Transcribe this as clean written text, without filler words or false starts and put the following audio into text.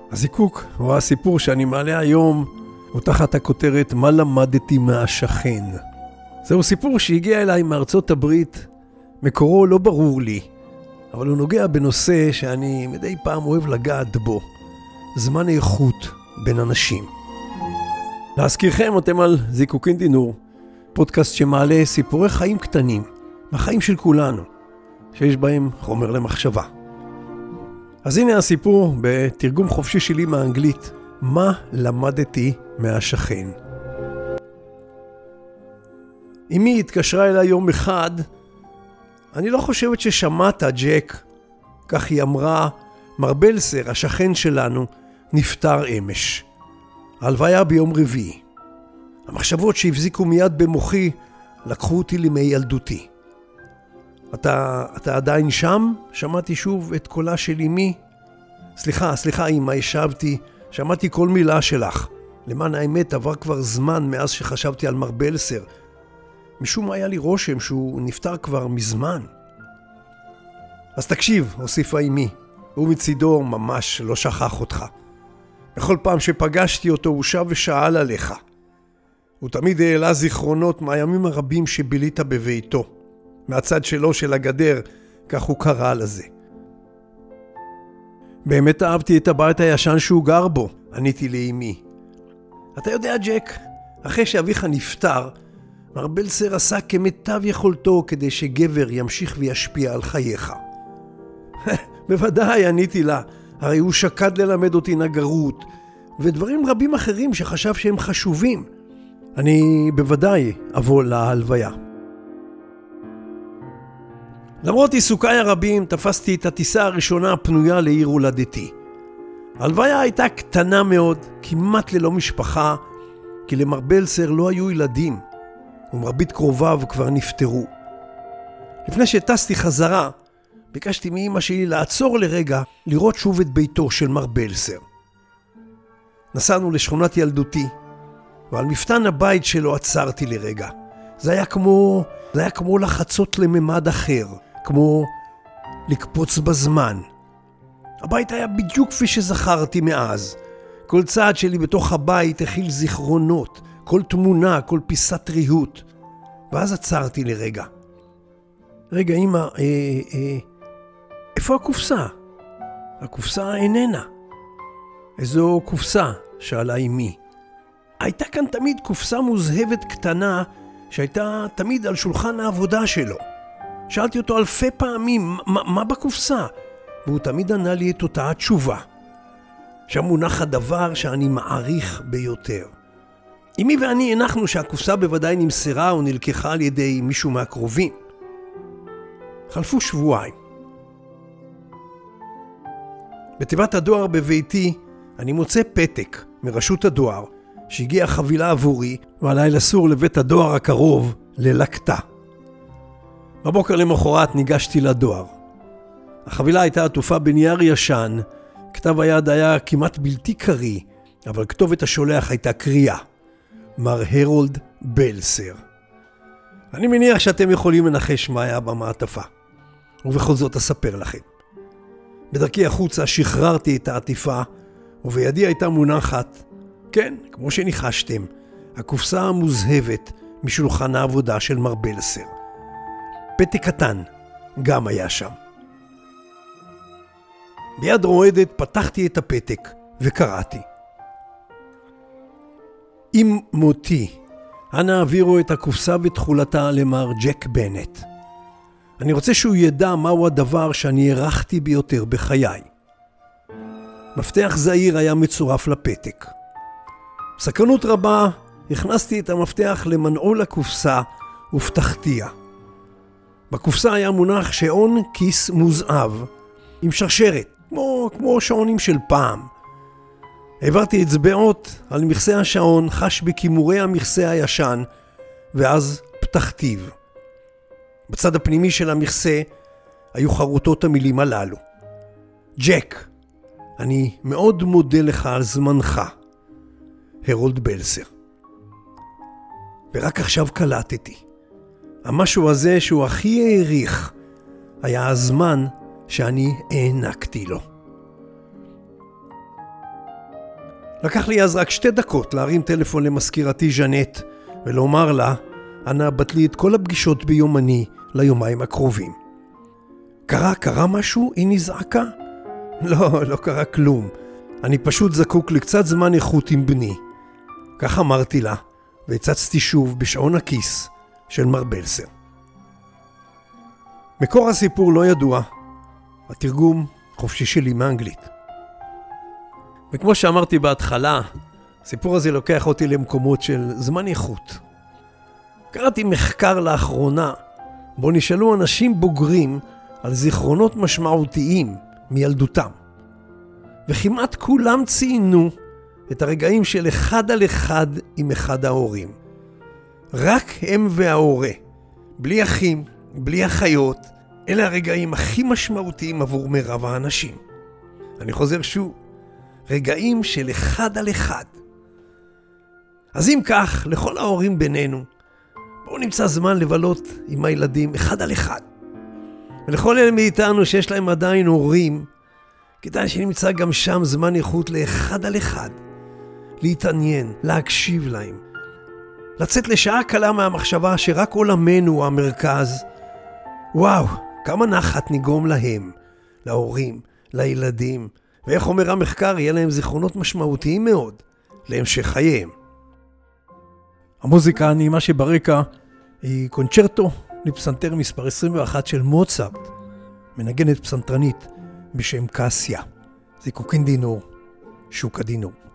הזיקוק, או הסיפור שאני מעלה היום, הוא תחת הכותרת מה למדתי מהשכן. זהו סיפור שהגיע אליי מארצות הברית, מקורו לא ברור לי, אבל הוא נוגע בנושא שאני מדי פעם אוהב לגעת בו, זמן איכות בין אנשים. להזכירכם, אתם על זיקוקין דינור, פודקאסט שמעלה סיפורי חיים קטנים, מהחיים של כולנו, שיש בהם חומר למחשבה. אז הנה הסיפור בתרגום חופשי שלי מהאנגלית, מה למדתי מהשכן. אמי התקשרה אליי יום אחד, אני לא חושבת ששמעת ג'ק, כך היא אמרה, מר בלסר, השכן שלנו, נפטר אמש. ההלוויה ביום רביעי. המחשבות שהבזיקו מיד במוחי לקחו אותי לימי ילדותי. אתה עדיין שם? שמעתי שוב את קולה של אמי. סליחה אמא, השבתי, שמעתי כל מילה שלך. למען האמת עבר כבר זמן מאז שחשבתי על מר בלסר. משום מה היה לי רושם שהוא נפטר כבר מזמן. אז תקשיב, הוסיפה אמי, הוא מצידו ממש לא שכח אותך. בכל פעם שפגשתי אותו הוא שב ושאל עליך. הוא תמיד העלה זיכרונות מהימים הרבים שבילית בביתו. מהצד שלו של הגדר, כך הוא קרא לזה. באמת אהבתי את הבית הישן שהוא גר בו, עניתי לאמי. אתה יודע ג'ק, אחרי שאביך נפטר, מר בלסר עשה כמיטב יכולתו כדי שגבר ימשיך וישפיע על חייך. בוודאי, עניתי לה, הרי הוא שקד ללמד אותי נגרות, ודברים רבים אחרים שחשב שהם חשובים. אני בוודאי אבוא להלוויה. למרות עיסוקיי הרבים, תפסתי את הטיסה הראשונה הפנויה לעיר הולדתי. ההלוויה הייתה קטנה מאוד, כמעט ללא משפחה, כי למר בלסר לא היו ילדים, ומרבית קרוביו כבר נפטרו. לפני שטסתי חזרה, ביקשתי מאמא שלי לעצור לרגע, לראות שוב את ביתו של מר בלסר. נסענו לשכונת ילדותי, ועל מפתן הבית שלו עצרתי לרגע. זה היה כמו לחצות לממד אחר, כמו לקפוץ בזמן. הבית היה בדיוק כפי שזכרתי מאז. כל צעד שלי בתוך הבית הכיל זיכרונות, כל תמונה, כל פיסת ריהוט. ואז עצרתי לרגע. רגע, אמא, איפה הקופסה? הקופסה איננה. איזו קופסה? שאלה אמי. הייתה כאן תמיד קופסה מוזהבת קטנה, שהייתה תמיד על שולחן העבודה שלו. שאלתי אותו אלפי פעמים, מה בקופסה? והוא תמיד ענה לי את אותה התשובה. שם מונח הדבר שאני מעריך ביותר. אמי ואני הנחנו שהקופסה בוודאי נמסרה או נלקחה על ידי מישהו מהקרובים. חלפו שבועיים. בתיבת הדואר בביתי אני מוצא פתק מרשות הדואר שהגיעה חבילה עבורי ועליי לסור לבית הדואר הקרוב ללקטה. בבוקר למחרת ניגשתי לדואר. החבילה הייתה עטופה בנייר ישן, כתב היד היה כמעט בלתי קריא, אבל כתובת השולח הייתה קריאה. מר הרולד בלסר. אני מניח שאתם יכולים לנחש מה היה במעטפה. ובכל זאת אספר לכם. בדרכי החוצה שחררתי את העטיפה, ובידי הייתה מונחת, כן, כמו שניחשתם, הקופסה המוזהבת משולחן העבודה של מר בלסר. פתק קטן גם היה שם. ביד רועדת פתחתי את הפתק וקראתי. עם מותי, אנא העבירו את הקופסה ותכולתה למר ג'ק בנט. אני רוצה שהוא ידע מהו הדבר שאני הערכתי ביותר בחיי. מפתח זעיר היה מצורף לפתק. בסקרנות רבה הכנסתי את המפתח למנעול הקופסה ופתחתיה. בקופסה היה מונח שעון כיס מוזהב עם שרשרת, כמו שעונים של פעם. העברתי אצבעות על מכסה השעון, חש בכימורי המכסה הישן, ואז פתחתיו. בצד הפנימי של המכסה היו חרוטות המילים הללו. ג'ק, אני מאוד מודה לך על זמנך. הרולד בלסר. ורק עכשיו קלטתי. המשהו הזה שהוא הכי העריך היה הזמן שאני הענקתי לו. לקח לי אז רק 2 דקות להרים טלפון למזכירתי ז'נט ולומר לה, אנא בטלי את כל הפגישות ביומני ליומיים הקרובים. קרה משהו? היא נזעקה. לא קרה כלום. אני פשוט זקוק לקצת זמן איכות עם בני. כך אמרתי לה, והצצתי שוב בשעון הכיס של מר בלסר. מקור הסיפור לא ידוע. התרגום חופשי שלי מאנגלית. וכמו שאמרתי בהתחלה, הסיפור הזה לוקח אותי למקומות של זמן איכות. קראתי מחקר לאחרונה, בו נשאלו אנשים בוגרים על זיכרונות משמעותיים מילדותם. וכמעט כולם ציינו את הרגעים של 1 על 1 עם אחד ההורים. רק הם וההורה, בלי אחים, בלי אחיות, אלה הרגעים הכי משמעותיים עבור מרב האנשים. אני חוזר שוב, רגעים של 1 על 1. אז אם כך, לכל ההורים בינינו, בואו נמצא זמן לבלות עם הילדים 1 על 1. ולכל אלה מאיתנו שיש להם עדיין הורים, כדאי שנמצא גם שם זמן איכות ל1 על 1. להתעניין, להקשיב להם. לצאת לשעה קלה מהמחשבה שרק עולמנו הוא המרכז. וואו, כמה נחת נגרום להם, להורים, לילדים. ואיך אומר המחקר, יהיה להם זיכרונות משמעותיים מאוד להמשך חייהם. המוזיקה הנעימה שברקע היא קונצ'רטו לפסנתר מספר 21 של מוצרט, מנגנת פסנתרנית בשם קסיה. זיקוקין דינור, שוק הדינור.